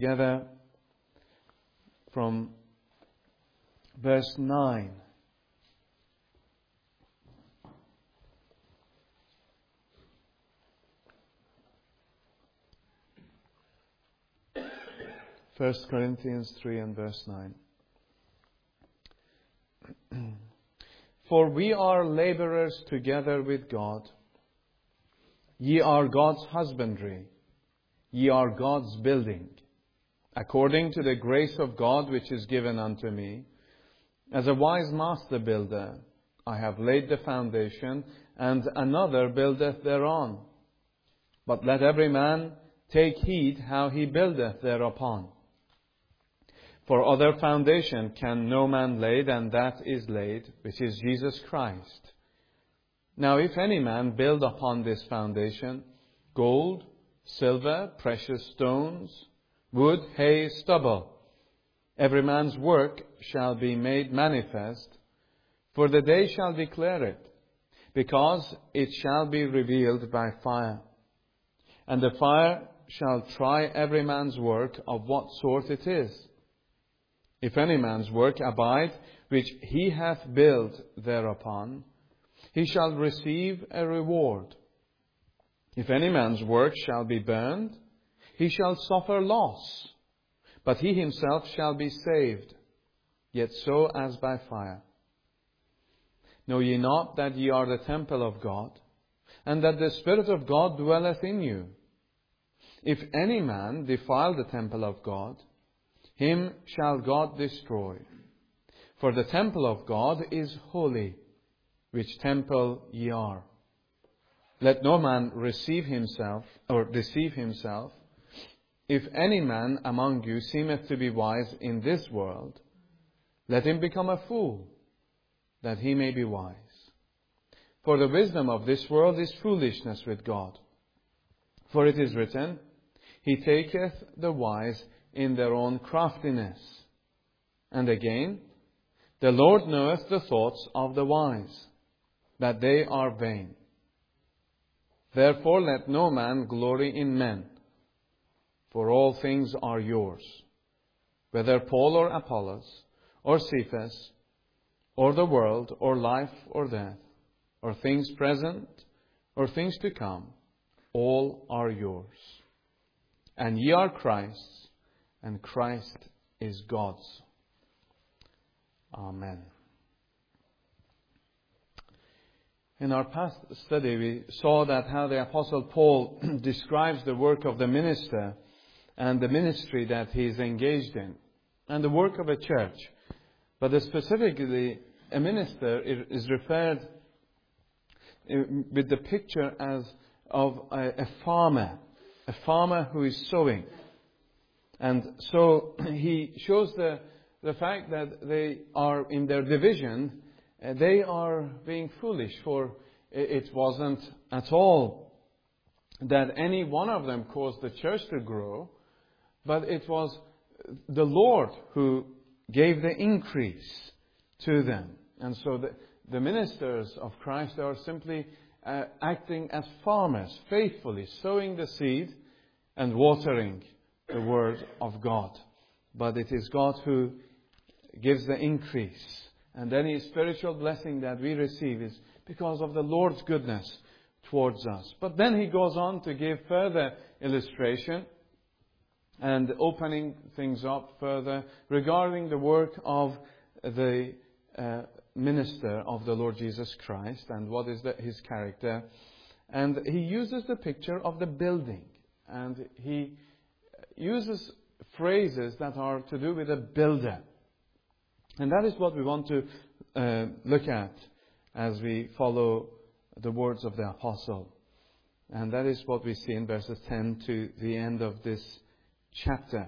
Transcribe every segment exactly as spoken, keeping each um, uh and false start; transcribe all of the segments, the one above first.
together from verse nine. First Corinthians three and verse nine. For we are laborers together with God. Ye are God's husbandry. Ye are God's building. According to the grace of God which is given unto me, as a wise master builder, I have laid the foundation, and another buildeth thereon. But let every man take heed how he buildeth thereupon. For other foundation can no man lay than that is laid, which is Jesus Christ. Now if any man build upon this foundation gold, silver, precious stones, wood, hay, stubble, every man's work shall be made manifest, for the day shall declare it, because it shall be revealed by fire. And the fire shall try every man's work of what sort it is. If any man's work abide, which he hath built thereupon, he shall receive a reward. If any man's work shall be burned, he shall suffer loss, but he himself shall be saved, yet so as by fire. Know ye not that ye are the temple of God, and that the Spirit of God dwelleth in you? If any man defile the temple of God, him shall God destroy. For the temple of God is holy, which temple ye are. Let no man receive himself, or deceive himself. If any man among you seemeth to be wise in this world, let him become a fool, that he may be wise. For the wisdom of this world is foolishness with God. For it is written, He taketh the wise in their own craftiness. And again, the Lord knoweth the thoughts of the wise, that they are vain. Therefore let no man glory in men, for all things are yours, whether Paul or Apollos, or Cephas, or the world, or life, or death, or things present, or things to come, all are yours. And ye are Christ's, and Christ is God's. Amen. In our past study, we saw that how the Apostle Paul describes the work of the minister and the ministry that he is engaged in, and the work of a church. But specifically, a minister is referred with the picture as of a, a farmer, a farmer who is sowing. And so he shows the, the fact that they are in their division, uh, they are being foolish, for it wasn't at all that any one of them caused the church to grow, but it was the Lord who gave the increase to them. And so the, the ministers of Christ are simply uh, acting as farmers, faithfully sowing the seed and watering the Word of God. But it is God who gives the increase. And any spiritual blessing that we receive is because of the Lord's goodness towards us. But then he goes on to give further illustration and opening things up further regarding the work of the uh, minister of the Lord Jesus Christ and what is the, his character. And he uses the picture of the building. And he uses phrases that are to do with a builder. And that is what we want to uh, look at as we follow the words of the apostle. And that is what we see in verses ten to the end of this chapter.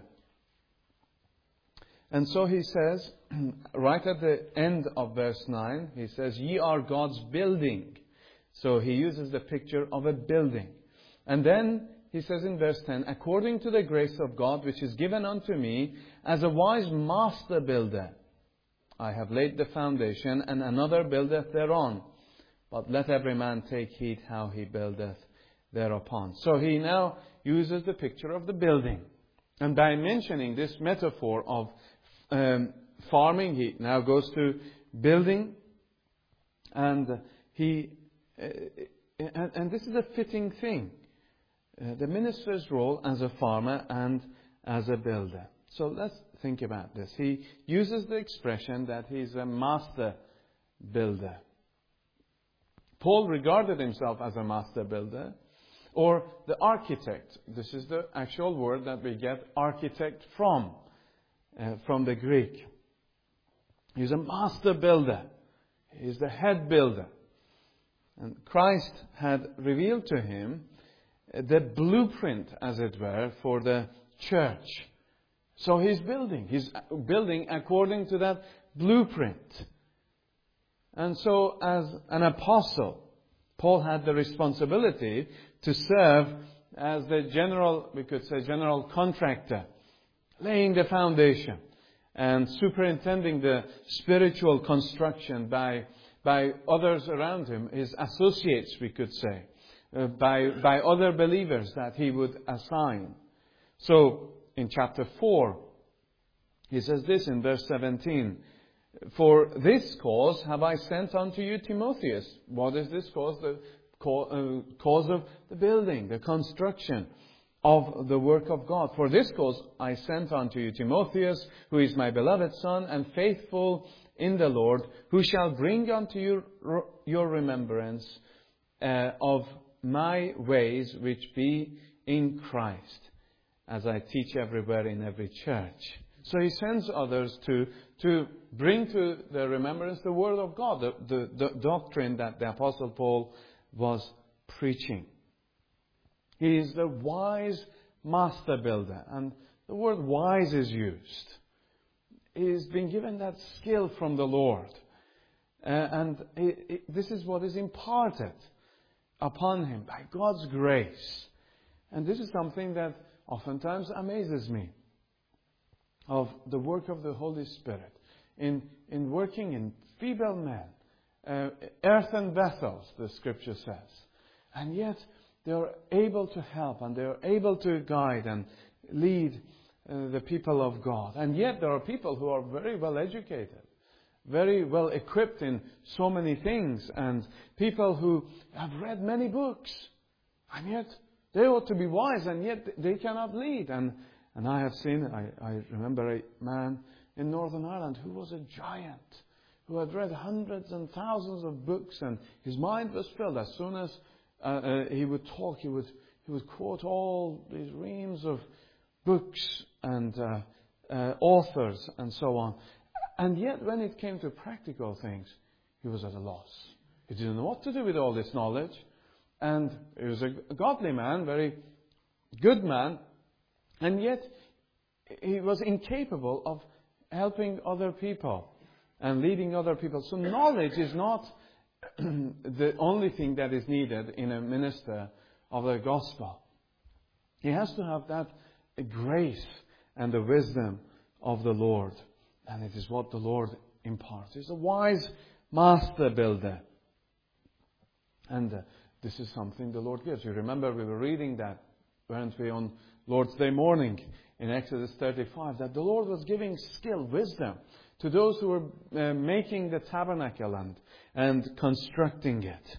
And so he says, right at the end of verse nine, he says, Ye are God's building. So he uses the picture of a building. And then he says in verse ten, According to the grace of God which is given unto me, as a wise master builder, I have laid the foundation, and another buildeth thereon. But let every man take heed how he buildeth thereupon. So he now uses the picture of the building. And by mentioning this metaphor of um, farming, he now goes to building. And he, uh, and, and this is a fitting thing. Uh, the minister's role as a farmer and as a builder. So let's think about this. He uses the expression that he's a master builder. Paul regarded himself as a master builder, or the architect. This is the actual word that we get architect from, uh, from the Greek. He's a master builder. He's the head builder. And Christ had revealed to him the blueprint, as it were, for the church. So he's building. He's building according to that blueprint. And so as an apostle, Paul had the responsibility to serve as the general, we could say, general contractor, laying the foundation and superintending the spiritual construction by, by others around him, his associates, we could say, uh, by, by other believers that he would assign. So, in chapter four, he says this in verse seventeen, "For this cause have I sent unto you Timotheus." What is this cause? The cause of the building, the construction of the work of God. "For this cause I sent unto you Timotheus, who is my beloved son and faithful in the Lord, who shall bring unto you your remembrance uh, of my ways which be in Christ, as I teach everywhere in every church." So he sends others to, to bring to the remembrance the Word of God, the, the, the doctrine that the Apostle Paul was preaching. He is the wise master builder. And the word wise is used. He's been given that skill from the Lord. Uh, and it, it, this is what is imparted upon him by God's grace. And this is something that oftentimes amazes me, of the work of the Holy Spirit in, in working in feeble men, uh, earthen vessels, the Scripture says. And yet they are able to help and they are able to guide and lead uh, the people of God. And yet there are people who are very well educated, very well equipped in so many things, and people who have read many books, and yet they ought to be wise, and yet they cannot lead. And and I have seen, I, I remember a man in Northern Ireland who was a giant, who had read hundreds and thousands of books, and his mind was filled. As soon as uh, uh, he would talk, he would he would quote all these reams of books and uh, uh, authors and so on. And yet, when it came to practical things, he was at a loss. He didn't know what to do with all this knowledge. And he was a godly man, very good man, and yet he was incapable of helping other people and leading other people. So knowledge is not the only thing that is needed in a minister of the gospel. He has to have that grace and the wisdom of the Lord. And it is what the Lord imparts. He's a wise master builder. And uh, this is something the Lord gives. You remember we were reading that, weren't we, on Lord's Day morning in Exodus thirty-five, that the Lord was giving skill, wisdom to those who were uh, making the tabernacle and, and constructing it.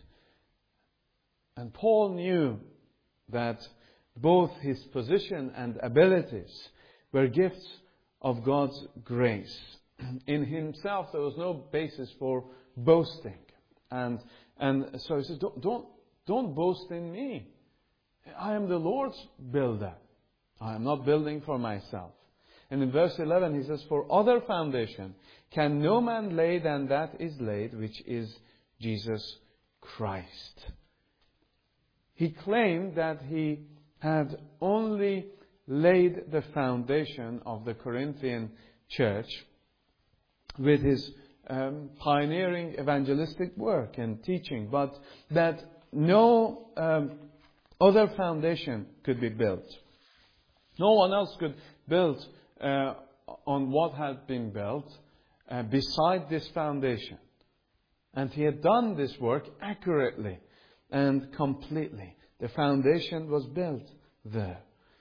And Paul knew that both his position and abilities were gifts of God's grace. In himself there was no basis for boasting. And and so he says, don't, don't, don't boast in me. I am the Lord's builder. I am not building for myself. And in verse eleven he says, "For other foundation can no man lay than that is laid, which is Jesus Christ." He claimed that he had only laid the foundation of the Corinthian church with his um, pioneering evangelistic work and teaching, but that no um, other foundation could be built. No one else could build uh, on what had been built uh, beside this foundation. And he had done this work accurately and completely. The foundation was built there.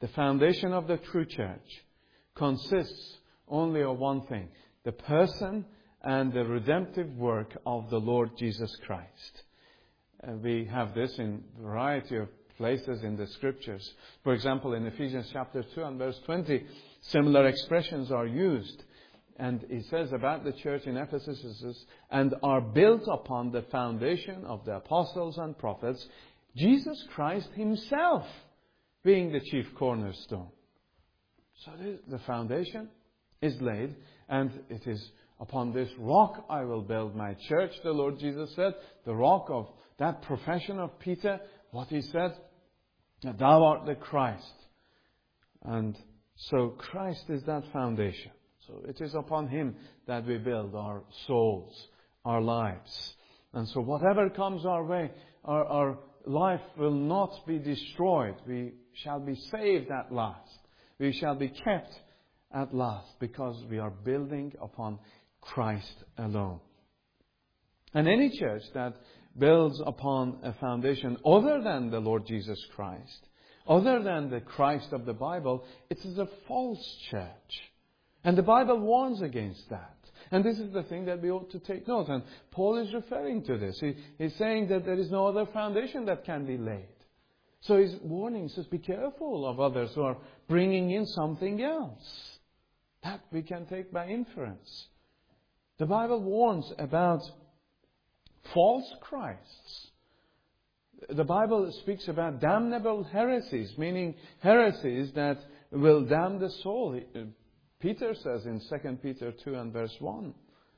The foundation of the true church consists only of one thing: the person and the redemptive work of the Lord Jesus Christ. Uh, we have this in a variety of places in the Scriptures. For example, in Ephesians chapter two and verse twenty, similar expressions are used. And he says about the church in Ephesus, and are built upon the foundation of the apostles and prophets, Jesus Christ Himself being the chief cornerstone. So the foundation is laid, and it is upon this rock I will build my church, the Lord Jesus said. The rock of that profession of Peter, what he said, thou art the Christ. And so Christ is that foundation. So it is upon Him that we build our souls, our lives. And so whatever comes our way, our, our life will not be destroyed. We shall be saved at last. We shall be kept at last because we are building upon Christ alone. And any church that builds upon a foundation other than the Lord Jesus Christ, other than the Christ of the Bible, it is a false church. And the Bible warns against that. And this is the thing that we ought to take note. And Paul is referring to this. He, he's saying that there is no other foundation that can be laid. So he's warning, he says, be careful of others who are bringing in something else. That we can take by inference. The Bible warns about false Christs. The Bible speaks about damnable heresies, meaning heresies that will damn the soul. Peter says in Second Peter two and verse one,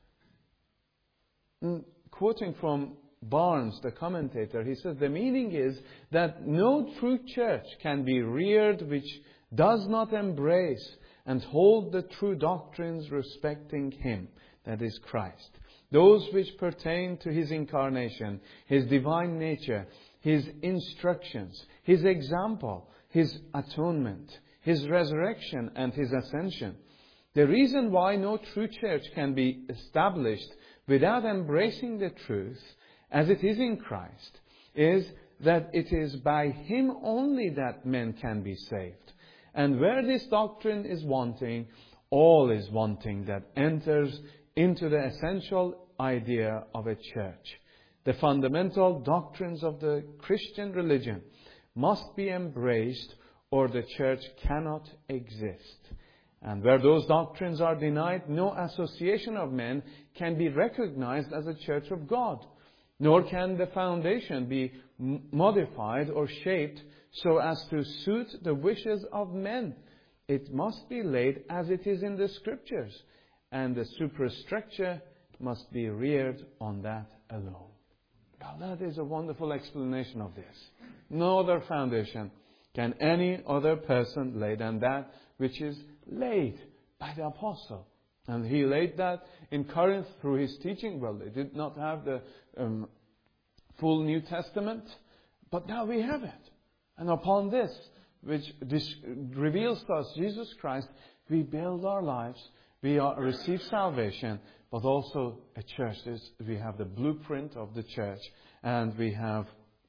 quoting from Barnes, the commentator, he says, the meaning is that no true church can be reared which does not embrace and hold the true doctrines respecting Him, that is Christ. Those which pertain to His incarnation, His divine nature, His instructions, His example, His atonement, His resurrection and His ascension. The reason why no true church can be established without embracing the truth as it is in Christ is that it is by Him only that men can be saved. And where this doctrine is wanting, all is wanting that enters into the essential idea of a church. The fundamental doctrines of the Christian religion must be embraced or the church cannot exist. And where those doctrines are denied, no association of men can be recognized as a church of God. Nor can the foundation be modified or shaped so as to suit the wishes of men. It must be laid as it is in the Scriptures. And the superstructure must be reared on that alone. Now that is a wonderful explanation of this. No other foundation can any other person lay than that which is laid by the apostle. And he laid that in Corinth through his teaching. Well, they did not have the um, full New Testament, but now we have it. And upon this, which this reveals to us Jesus Christ, we build our lives, we are, receive salvation, but also a church. There's, we have the blueprint of the church, and we have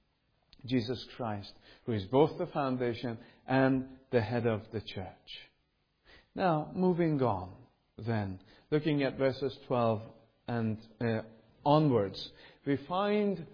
Jesus Christ, who is both the foundation and the head of the church. Now, moving on then, looking at verses twelve and uh, onwards, we find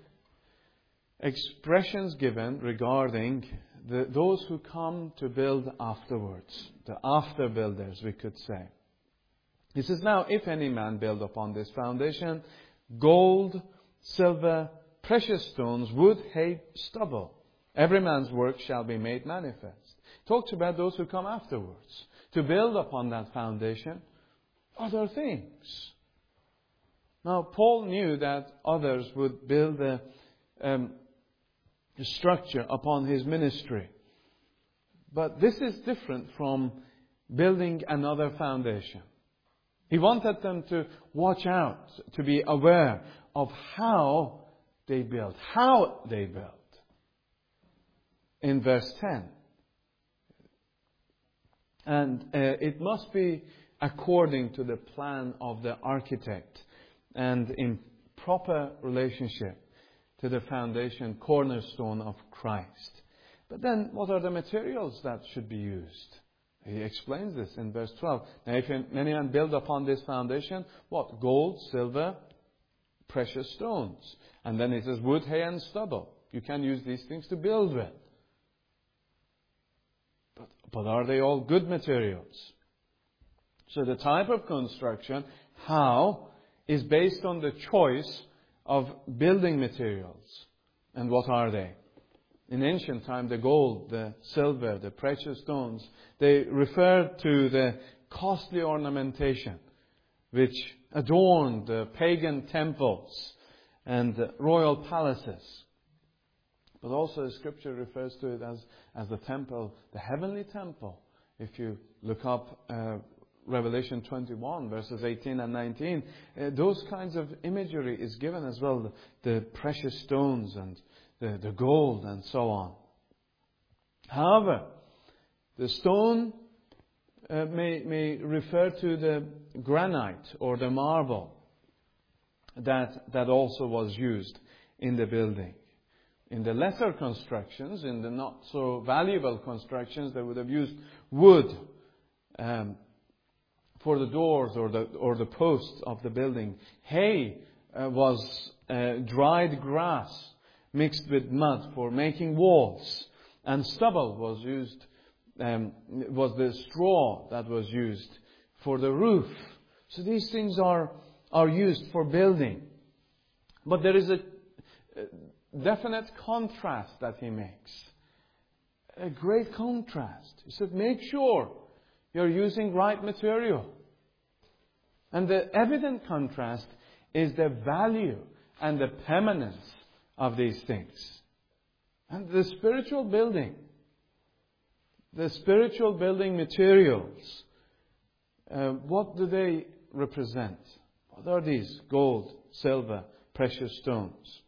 expressions given regarding the, those who come to build afterwards, the after builders, we could say. He says, now, if any man build upon this foundation, gold, silver, precious stones, wood, hay, stubble, every man's work shall be made manifest. Talks about those who come afterwards to build upon that foundation other things. Now, Paul knew that others would build a, um, a structure upon his ministry. But this is different from building another foundation. He wanted them to watch out, to be aware of how they built, how they built. In verse ten. And uh, it must be according to the plan of the architect and in proper relationship to the foundation cornerstone of Christ. But then, what are the materials that should be used? He explains this in verse twelve. Now, if any man build upon this foundation, what? Gold, silver, precious stones. And then he says, wood, hay, and stubble. You can use these things to build with. But, but are they all good materials? So the type of construction, how, is based on the choice of building materials. And what are they? In ancient time, the gold, the silver, the precious stones, they referred to the costly ornamentation which adorned the pagan temples and royal palaces. But also the Scripture refers to it as, as the temple, the heavenly temple. If you look up uh, Revelation twenty-one, verses eighteen and nineteen, uh, those kinds of imagery is given as well. The, the precious stones and the, the gold and so on. However, the stone uh, may, may refer to the granite or the marble that, that also was used in the building. In the lesser constructions, in the not so valuable constructions, they would have used wood um, for the doors or the or the posts of the building. Hay uh, was uh, dried grass mixed with mud for making walls, and stubble was used. Um, was the straw that was used for the roof. So these things are are used for building, but there is a, a definite contrast that he makes. A great contrast. He said, make sure you're using right material. And the evident contrast is the value and the permanence of these things. And the spiritual building, the spiritual building materials, uh, what do they represent? What are these? Gold, silver, precious stones.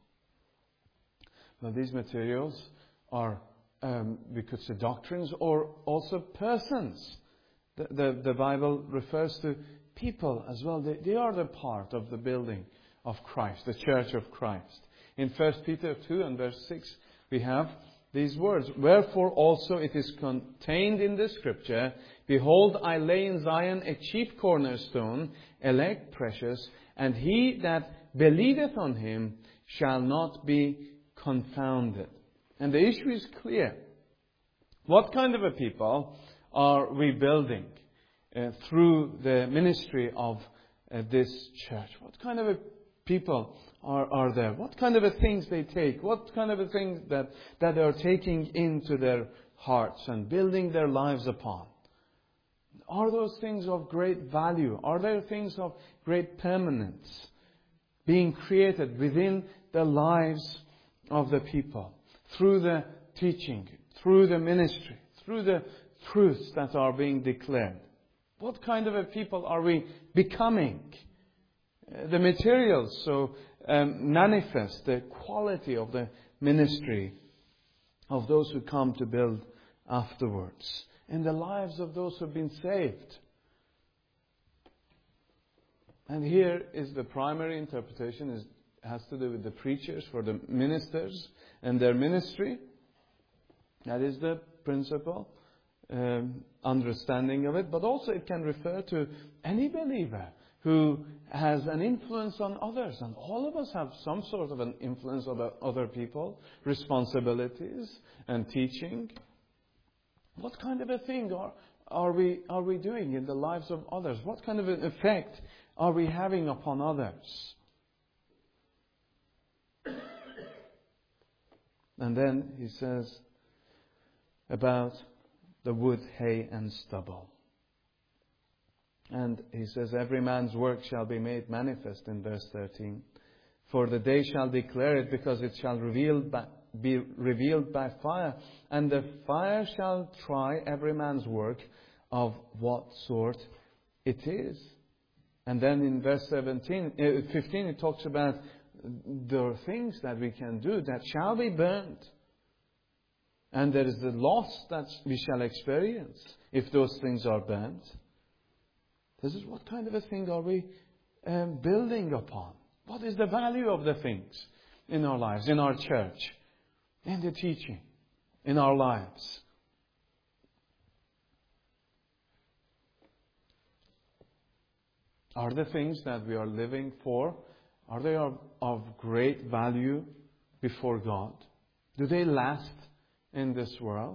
Well, these materials are, um, we could say, doctrines or also persons. The, the, the Bible refers to people as well. They, they are the part of the building of Christ, the church of Christ. In First Peter two and verse six, we have these words. Wherefore also it is contained in the Scripture, behold, I lay in Zion a chief cornerstone, elect, precious, and he that believeth on him shall not be confounded. And the issue is clear. What kind of a people are we building uh, through the ministry of uh, this church? What kind of a people are, are there? What kind of a things they take? What kind of a things that, that they are taking into their hearts and building their lives upon? Are those things of great value? Are there things of great permanence being created within the lives of the people through the teaching, through the ministry, through the truths that are being declared? What kind of a people are we becoming? The materials so um, manifest the quality of the ministry of those who come to build afterwards in the lives of those who have been saved. And here is the primary interpretation, is has to do with the preachers, for the ministers and their ministry. That is the principal um, understanding of it. But also it can refer to any believer who has an influence on others. And all of us have some sort of an influence on other people, responsibilities and teaching. What kind of a thing are, are we are we doing in the lives of others? What kind of an effect are we having upon others? And then he says about the wood, hay, and stubble. And he says, every man's work shall be made manifest in verse thirteen. For the day shall declare it, because it shall reveal by, be revealed by fire. And the fire shall try every man's work of what sort it is. And then in verse seventeen, uh, fifteen, it talks about the things that we can do that shall be burnt. And there is the loss that we shall experience if those things are burnt. This is what kind of a thing are we um, building upon? What is the value of the things in our lives, in our church, in the teaching? in our lives. Are the things that we are living for, are they of, of great value before God? Do they last in this world?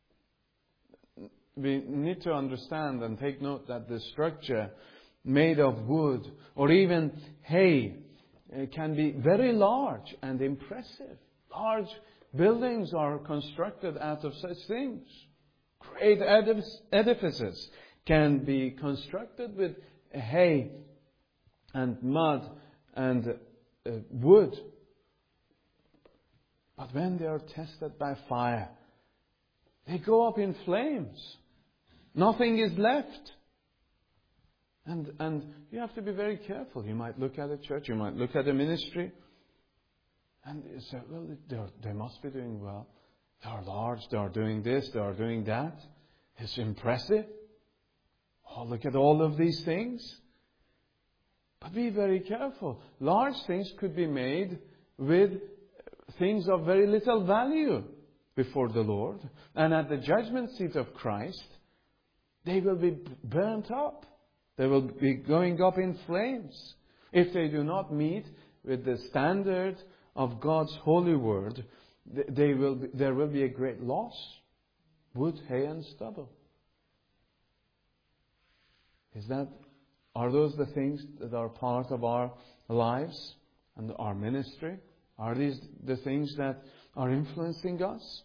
We need to understand and take note that the structure made of wood or even hay can be very large and impressive. Large buildings are constructed out of such things. Great edifices can be constructed with hay and mud and uh, wood. But when they are tested by fire, they go up in flames. Nothing is left. And and you have to be very careful. You might look at a church, you might look at a ministry, and you say, well, they must be doing well. They are large, they are doing this, they are doing that. It's impressive. Oh, look at all of these things. But be very careful. Large things could be made with things of very little value before the Lord. And at the judgment seat of Christ, they will be burnt up. They will be going up in flames. If they do not meet with the standard of God's holy word, they will be, there will be a great loss. Wood, hay and stubble. Is that, are those the things that are part of our lives and our ministry? Are these the things that are influencing us?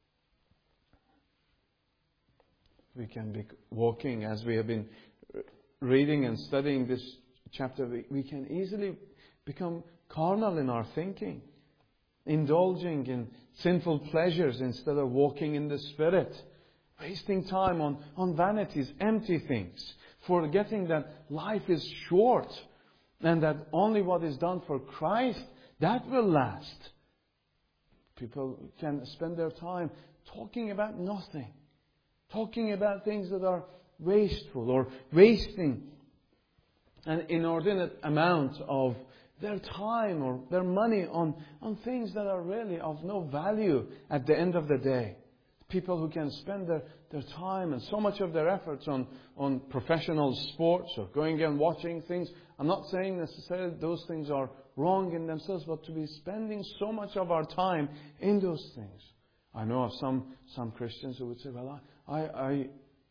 We can be walking, as we have been reading and studying this chapter, we, we can easily become carnal in our thinking, indulging in sinful pleasures instead of walking in the Spirit, wasting time on, on vanities, empty things, forgetting that life is short and that only what is done for Christ, that will last. People can spend their time talking about nothing, talking about things that are wasteful or wasting an inordinate amount of their time or their money on, on things that are really of no value at the end of the day. People who can spend their, their time and so much of their efforts on, on professional sports or going and watching things. I'm not saying necessarily those things are wrong in themselves, but to be spending so much of our time in those things. I know of some, some Christians who would say, well, I, I, I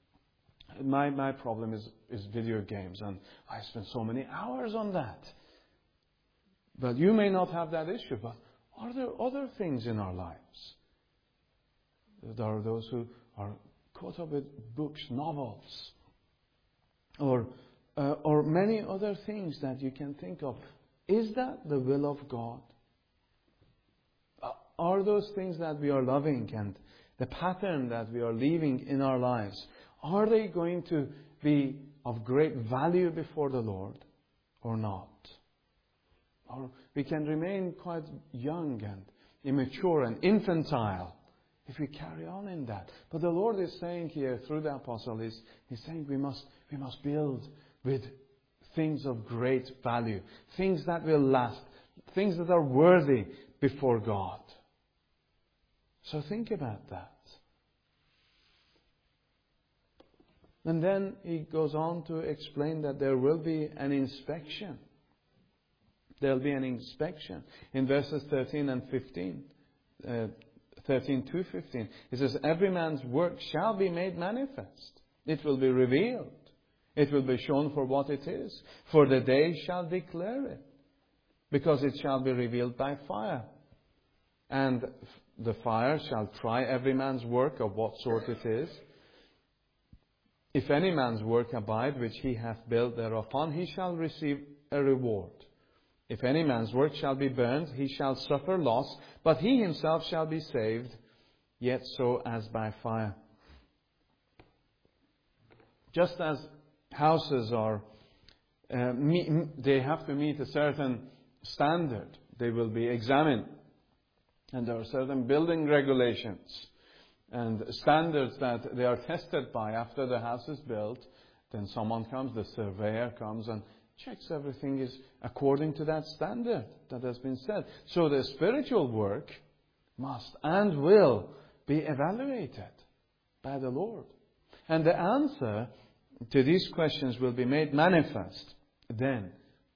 My my problem is, is video games, and I spend so many hours on that. But you may not have that issue, but are there other things in our lives? There are those who are caught up with books, novels, or uh, or many other things that you can think of. Is that the will of God? Uh, are those things that we are loving and the pattern that we are leaving in our lives, are they going to be of great value before the Lord or not? Or we can remain quite young and immature and infantile if we carry on in that. But the Lord is saying here through the apostle, is He's saying we must we must build with things of great value, things that will last, things that are worthy before God. So think about that. And then he goes on to explain that there will be an inspection. There will be an inspection. In verses thirteen and fifteen, uh, thirteen to fifteen, it says, every man's work shall be made manifest. It will be revealed. It will be shown for what it is. For the day shall declare it, because it shall be revealed by fire. And the fire shall try every man's work of what sort it is. If any man's work abide, which he hath built thereupon, he shall receive a reward. If any man's work shall be burned, he shall suffer loss, but he himself shall be saved, yet so as by fire. Just as houses are, uh, meet, they have to meet a certain standard. They will be examined. And there are certain building regulations and standards that they are tested by after the house is built. Then someone comes, the surveyor comes and checks everything is according to that standard that has been set. So the spiritual work must and will be evaluated by the Lord. And the answer to these questions will be made manifest then.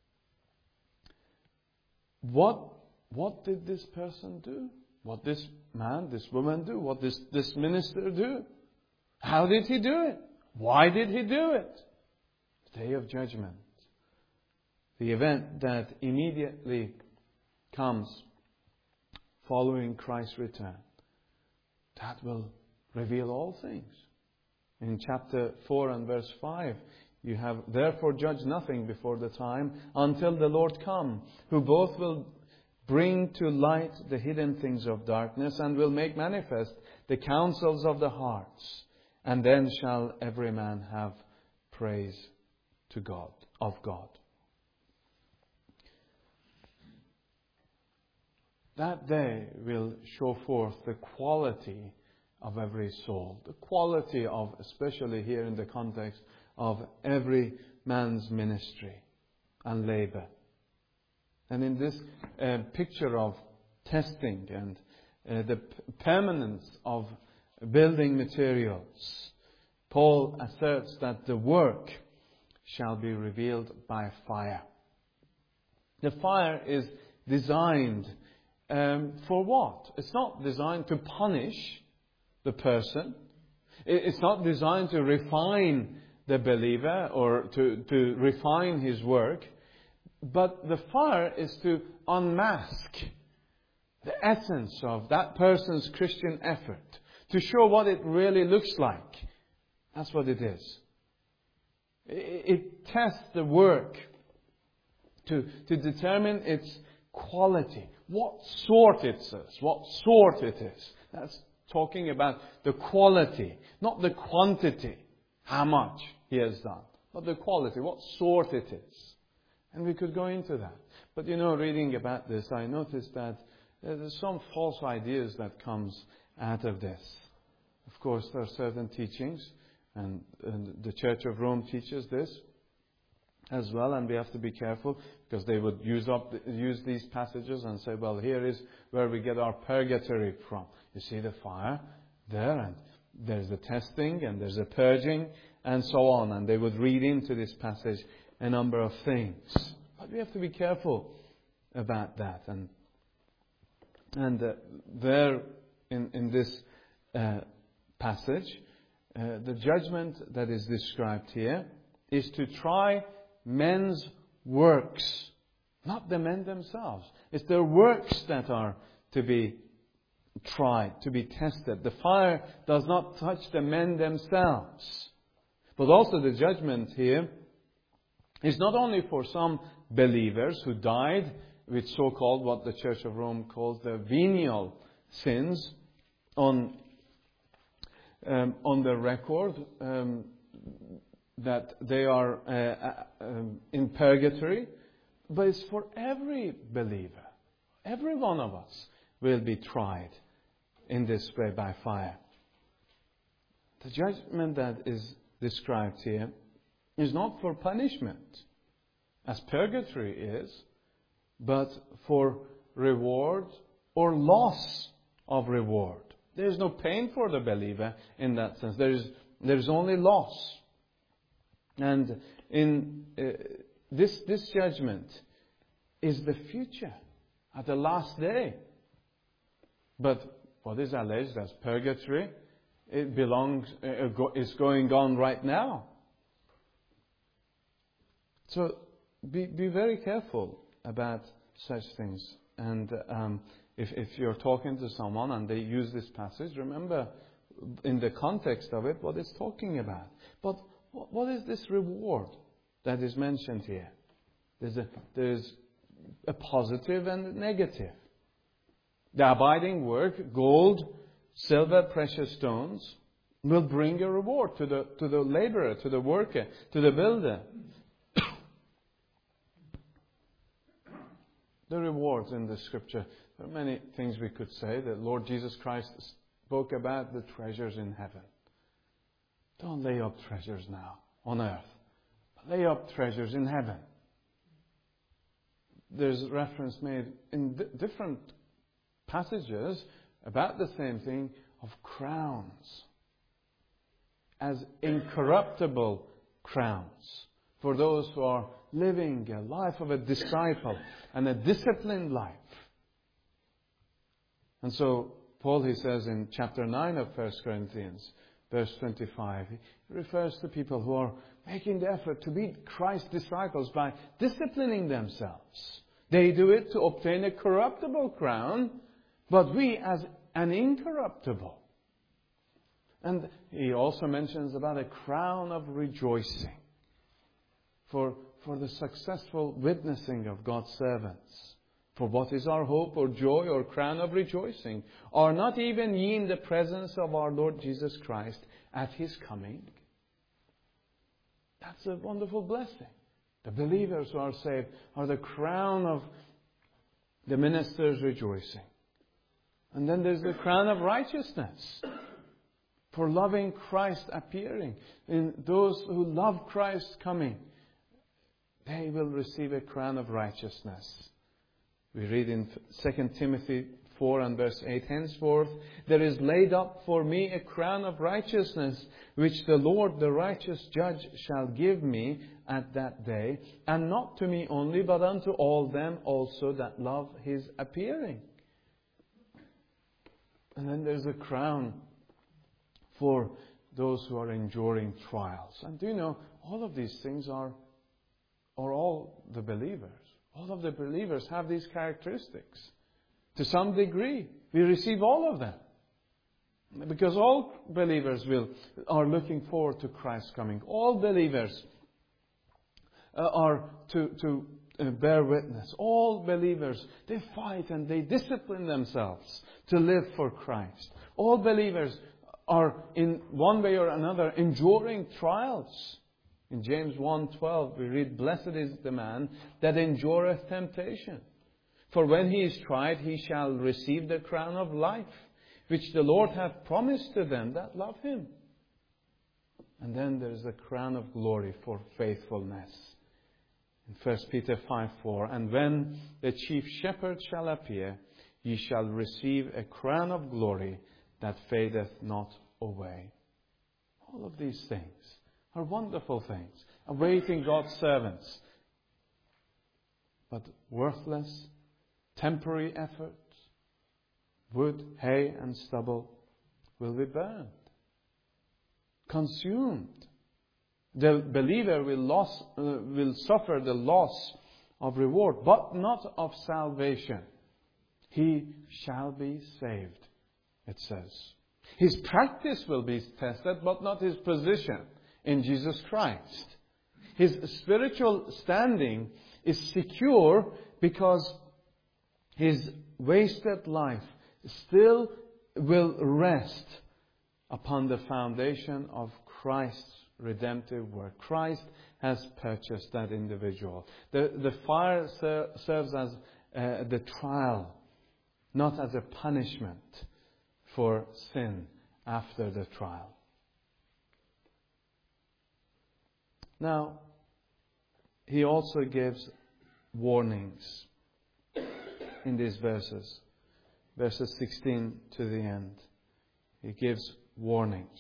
What, what did this person do? What this man, this woman do? What this, this minister do? How did he do it? Why did he do it? The day of judgment. The event that immediately comes following Christ's return. That will reveal all things. In chapter four and verse five, you have, therefore judge nothing before the time until the Lord come, who both will bring to light the hidden things of darkness and will make manifest the counsels of the hearts. And then shall every man have praise to God, of God. That day will show forth the quality of every soul. The quality of, especially here in the context of every man's ministry and labor. And in this uh, picture of testing and uh, the p- permanence of building materials, Paul asserts that the work shall be revealed by fire. The fire is designed um, for what? It's not designed to punish the person. It's not designed to refine the believer or to, to refine his work. But the fire is to unmask the essence of that person's Christian effort, to show what it really looks like. That's what it is. It, it tests the work to, to determine its quality, what sort it is, what sort it is. That's talking about the quality, not the quantity, how much he has done, but the quality, what sort it is. And we could go into that. But you know, reading about this, I noticed that there's some false ideas that comes out of this. Of course, there are certain teachings, and, and the Church of Rome teaches this as well, and we have to be careful because they would use up use these passages and say, well, here is where we get our purgatory from. You see the fire there, and there's the testing, and there's the purging, and so on. And they would read into this passage a number of things. But we have to be careful about that. And and uh, there in, in this uh, passage, uh, the judgment that is described here is to try men's works, not the men themselves. It's their works that are to be tried, to be tested. The fire does not touch the men themselves. But also the judgment here is not only for some believers who died with so-called what the Church of Rome calls the venial sins on um, on the record um, that they are uh, um, in purgatory, but it's for every believer. Every one of us will be tried in this way by fire. The judgment that is described here is not for punishment, as purgatory is, but for reward or loss of reward. There is no pain for the believer in that sense. There is there is only loss. And in uh, this this judgment is the future, at the last day. But what is alleged as purgatory, it belongs uh, go, is going on right now. So be be very careful about such things. And um, if if you're talking to someone and they use this passage, remember in the context of it what it's talking about. But what is this reward that is mentioned here? There's a there's a positive and a negative. The abiding work, gold, silver, precious stones, will bring a reward to the to the laborer, to the worker, to the builder. The rewards in the Scripture. There are many things we could say. The Lord Jesus Christ spoke about the treasures in heaven. Don't lay up treasures now on earth. Lay up treasures in heaven. There's reference made in d- different passages about the same thing of crowns, as incorruptible crowns, for those who are living a life of a disciple and a disciplined life. And so, Paul, he says in chapter nine of First Corinthians, verse twenty-five, he refers to people who are making the effort to be Christ's disciples by disciplining themselves. They do it to obtain a corruptible crown, but we as an incorruptible. And he also mentions about a crown of rejoicing for, for the successful witnessing of God's servants. For what is our hope or joy or crown of rejoicing? Are not even ye in the presence of our Lord Jesus Christ at His coming? That's a wonderful blessing. The believers who are saved are the crown of the ministers rejoicing. And then there's the crown of righteousness for loving Christ appearing. And those who love Christ coming, they will receive a crown of righteousness. We read in Second Timothy four and verse eight, henceforth there is laid up for me a crown of righteousness, which the Lord, the righteous judge, shall give me at that day, and not to me only, but unto all them also that love His appearing. And then there's a crown for those who are enduring trials. And do you know, all of these things are, are all the believers. All of the believers have these characteristics. To some degree, we receive all of them. Because all believers will are looking forward to Christ's coming. All believers uh, are to, to uh, bear witness. All believers, they fight and they discipline themselves to live for Christ. All believers are in one way or another enduring trials. In James one twelve we read, blessed is the man that endureth temptation. For when he is tried, he shall receive the crown of life, which the Lord hath promised to them that love Him. And then there is a crown of glory for faithfulness. In First Peter five four, and when the chief shepherd shall appear, ye shall receive a crown of glory that fadeth not away. All of these things are wonderful things, awaiting God's servants. But worthless, temporary efforts, wood, hay, and stubble will be burned, consumed. The believer will, loss, uh, will suffer the loss of reward, but not of salvation. He shall be saved, it says. His practice will be tested, but not his position in Jesus Christ. His spiritual standing is secure because his wasted life still will rest upon the foundation of Christ's redemptive work. Christ has purchased that individual. The, the fire ser- serves as uh, the trial, not as a punishment for sin after the trial. Now, he also gives warnings in these verses. Verses sixteen to the end. He gives warnings.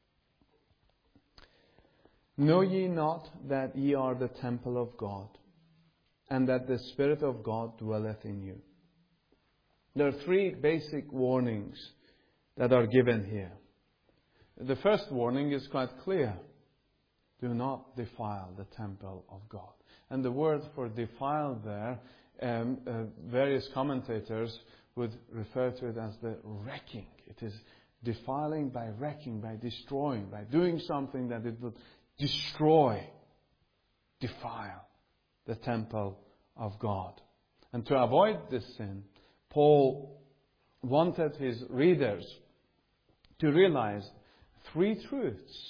Know ye not that ye are the temple of God, and that the Spirit of God dwelleth in you? There are three basic warnings that are given here. The first warning is quite clear. Do not defile the temple of God. And the word for defile there, um, uh, various commentators would refer to it as the wrecking. It is defiling by wrecking, by destroying, by doing something that it would destroy, defile the temple of God. And to avoid this sin, Paul wanted his readers to realize three truths.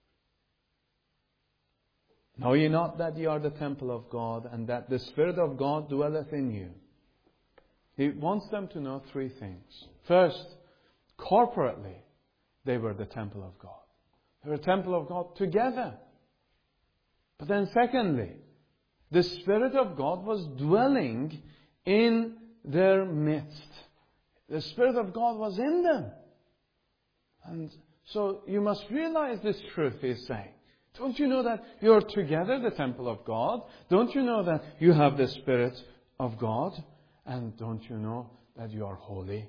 Know ye not that ye are the temple of God, and that the Spirit of God dwelleth in you? He wants them to know three things. First, corporately, they were the temple of God. They were the temple of God together. But then secondly, the Spirit of God was dwelling in their midst. The Spirit of God was in them. And so you must realize this truth he's saying. Don't you know that you're together, the temple of God? Don't you know that you have the Spirit of God? And don't you know that you are holy?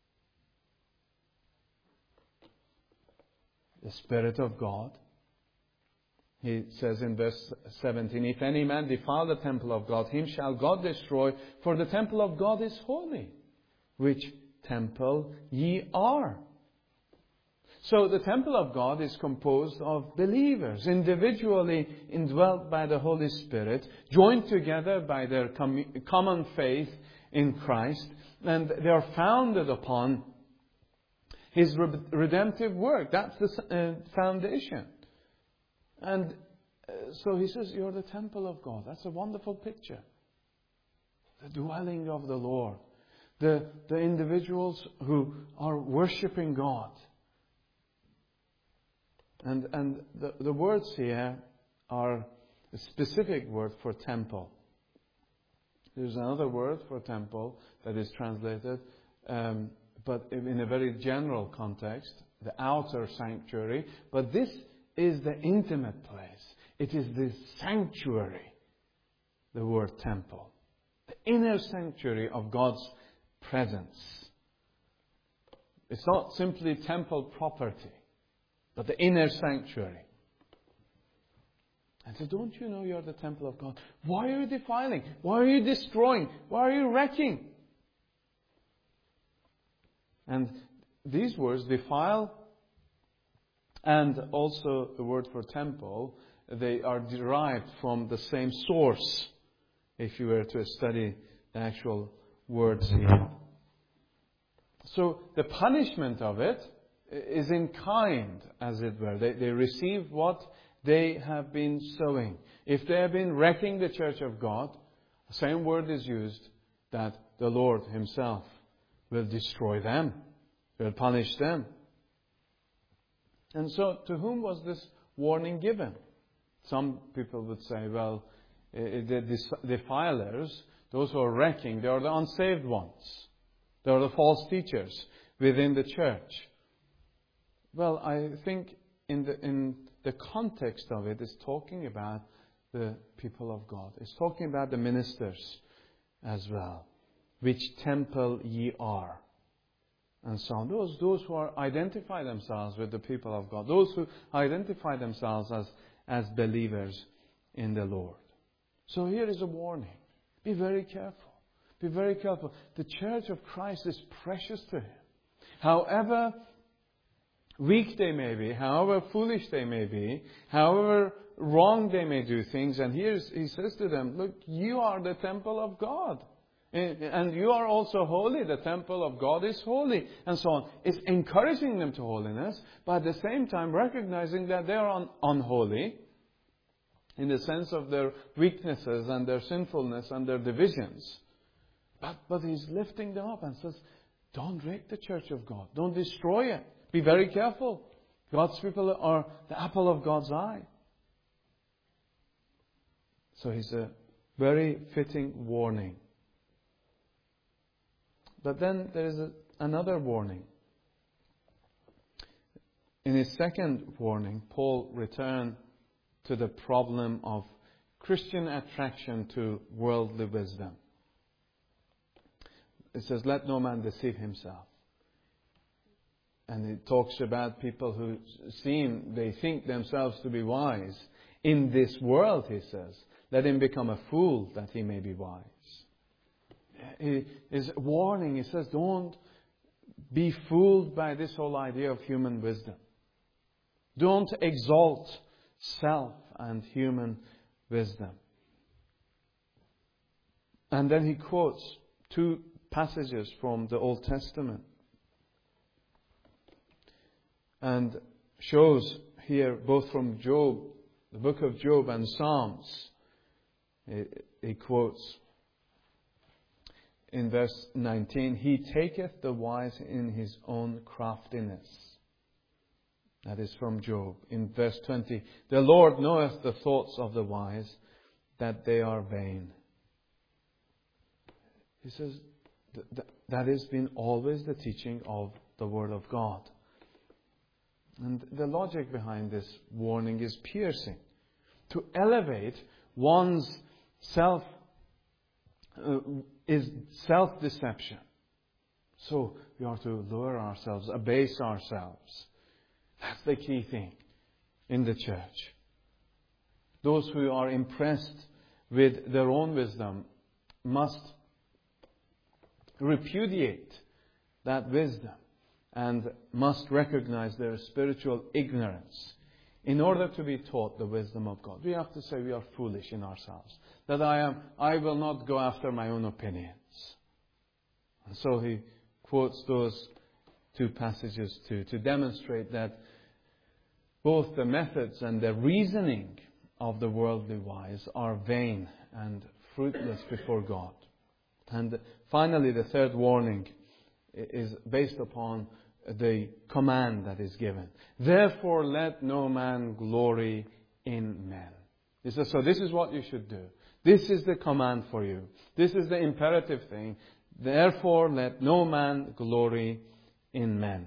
The Spirit of God. He says in verse seventeen, if any man defile the temple of God, him shall God destroy, for the temple of God is holy, which temple ye are. So the temple of God is composed of believers, individually indwelt by the Holy Spirit, joined together by their com- common faith in Christ, and they are founded upon His re- redemptive work. That's the uh, foundation. And uh, so he says, you're the temple of God. That's a wonderful picture. The dwelling of the Lord. The, the individuals who are worshipping God. And, and the, the words here are a specific word for temple. There's another word for temple that is translated, um, but in a very general context, the outer sanctuary. But this is the intimate place. It is the sanctuary, the word temple. The inner sanctuary of God's presence. It's not simply temple property, but the inner sanctuary. And so don't you know you're the temple of God? Why are you defiling? Why are you destroying? Why are you wrecking? And these words, defile, and also the word for temple, they are derived from the same source, if you were to study the actual words here. So the punishment of it is in kind, as it were. They, they receive what they have been sowing. If they have been wrecking the church of God, the same word is used, that the Lord Himself will destroy them, will punish them. And so, to whom was this warning given? Some people would say, well, the defilers, those who are wrecking, they are the unsaved ones. They are the false teachers within the church. Well, I think in the in the context of it is talking about the people of God. It's talking about the ministers as well. Which temple ye are. And so on. Those, those who are, identify themselves with the people of God. Those who identify themselves as, as believers in the Lord. So here is a warning. Be very careful. Be very careful. The church of Christ is precious to Him. However weak they may be, however foolish they may be, however wrong they may do things. And here He says to them, look, you are the temple of God. And you are also holy. The temple of God is holy. And so on. It's encouraging them to holiness, but at the same time recognizing that they are un- unholy in the sense of their weaknesses and their sinfulness and their divisions. But, but He's lifting them up and says, don't wreck the church of God. Don't destroy it. Be very careful. God's people are the apple of God's eye. So He's a very fitting warning. But then there is a, another warning. In his second warning, Paul returned to the problem of Christian attraction to worldly wisdom. It says, let no man deceive himself. And it talks about people who seem, they think themselves to be wise. In this world, he says, let him become a fool that he may be wise. He is warning. He says, don't be fooled by this whole idea of human wisdom. Don't exalt self and human wisdom. And then he quotes two passages from the Old Testament and shows here both from Job, the book of Job, and Psalms. He, he quotes in verse nineteen, He taketh the wise in his own craftiness. That is from Job. In verse twenty, the Lord knoweth the thoughts of the wise, that they are vain. He says th- th- that has been always the teaching of the Word of God. And the logic behind this warning is piercing. To elevate one's self uh, is self-deception. So we are to lower ourselves, abase ourselves. That's the key thing in the church. Those who are impressed with their own wisdom must repudiate that wisdom and must recognize their spiritual ignorance in order to be taught the wisdom of God. We have to say we are foolish in ourselves. That I am, I will not go after my own opinions. And so he quotes those two passages to, to demonstrate that both the methods and the reasoning of the worldly wise are vain and fruitless before God. And finally, the third warning is based upon the command that is given. Therefore, let no man glory in men. He says, so this is what you should do. This is the command for you. This is the imperative thing. Therefore, let no man glory in men.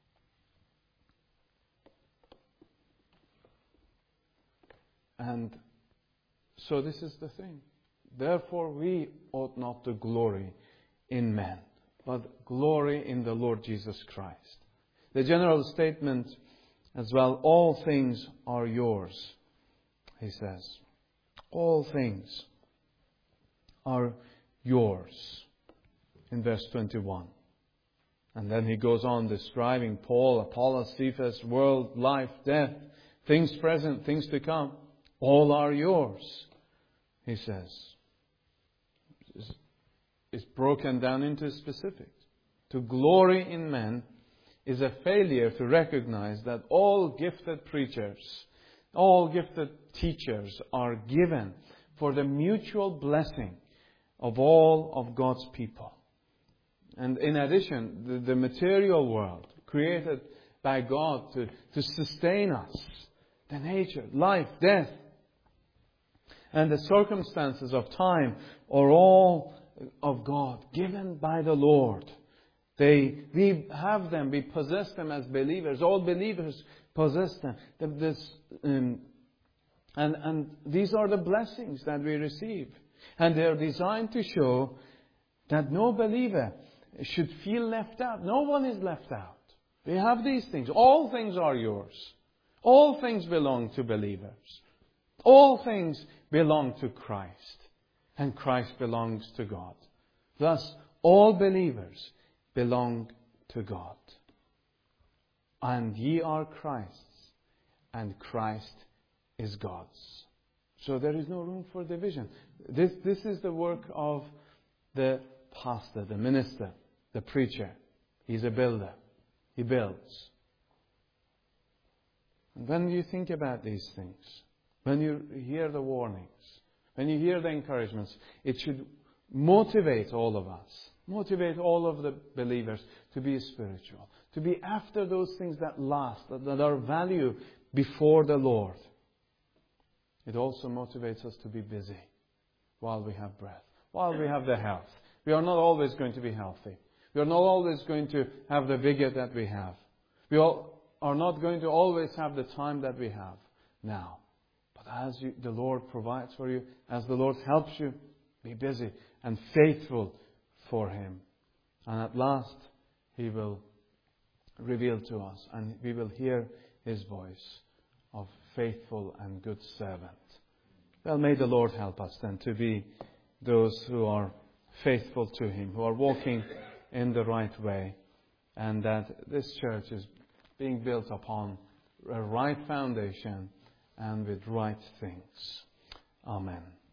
And so this is the thing. Therefore, we ought not to glory in men, but glory in the Lord Jesus Christ. The general statement as well, all things are yours, he says. All things are yours, in verse twenty-one. And then he goes on describing Paul, Apollos, Cephas, world, life, death, things present, things to come. All are yours, he says. It's broken down into specifics. To glory in men is a failure to recognize that all gifted preachers, all gifted teachers are given for the mutual blessing of all of God's people. And in addition, the, the material world created by God to, to sustain us, the nature, life, death, and the circumstances of time are all of God, given by the Lord. They, we have them, we possess them as believers. All believers possess them. This, um, and, and these are the blessings that we receive. And they are designed to show that no believer should feel left out. No one is left out. We have these things. All things are yours. All things belong to believers. All things belong to Christ. And Christ belongs to God. Thus, all believers belong to God. And ye are Christ's, and Christ is God's. So there is no room for division. This, this is the work of the pastor, the minister, the preacher. He's a builder. He builds. And when you think about these things, when you hear the warnings, when you hear the encouragements, it should motivate all of us, motivate all of the believers to be spiritual, to be after those things that last, that, that are value before the Lord. It also motivates us to be busy while we have breath, while we have the health. We are not always going to be healthy. We are not always going to have the vigor that we have. We all are not going to always have the time that we have now. But as you, the Lord provides for you, as the Lord helps you, be busy and faithful for Him. And at last, He will reveal to us, and we will hear His voice of faithful and good servant. Well, may the Lord help us then to be those who are faithful to Him, who are walking in the right way, and that this church is being built upon a right foundation and with right things. Amen.